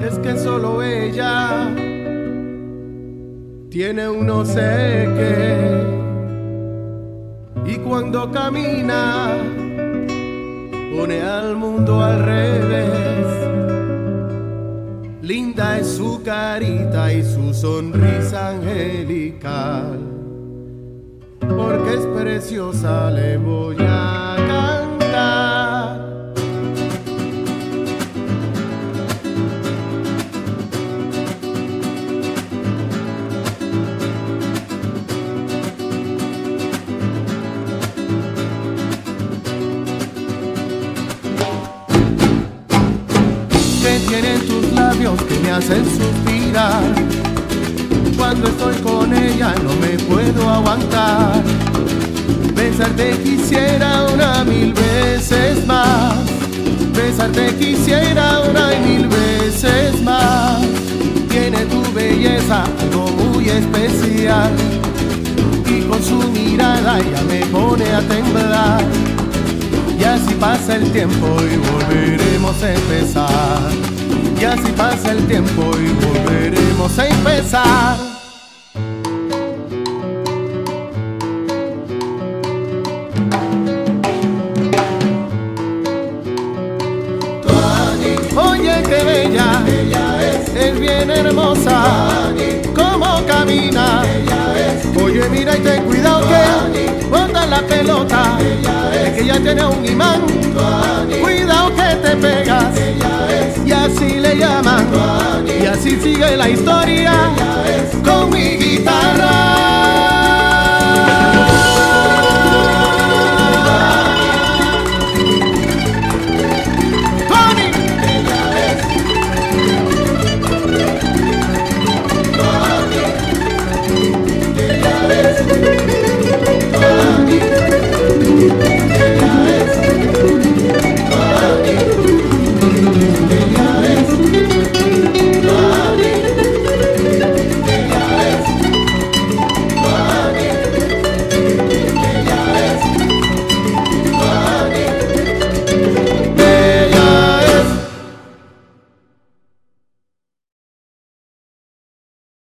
Es que solo ella tiene un no sé qué, y cuando camina pone al mundo al revés. Linda es su carita y su sonrisa angelical, porque es preciosa, le voy a cantar. Que tienen tus labios que me hacen suspirar. Cuando estoy con ella no me puedo aguantar. Besarte quisiera una mil veces más. Besarte quisiera una y mil veces más. Tiene tu belleza algo muy especial, y con su mirada ella me pone a temblar. Y así pasa el tiempo y volveremos a empezar. Y así pasa el tiempo y volveremos a empezar. Oye, qué bella, es bien hermosa, cómo camina. Oye, mira y ten cuidado que bota la pelota, es que ella tiene un imán. Cuidado que te pegas, y así le llaman, y así sigue la historia con mi guitarra.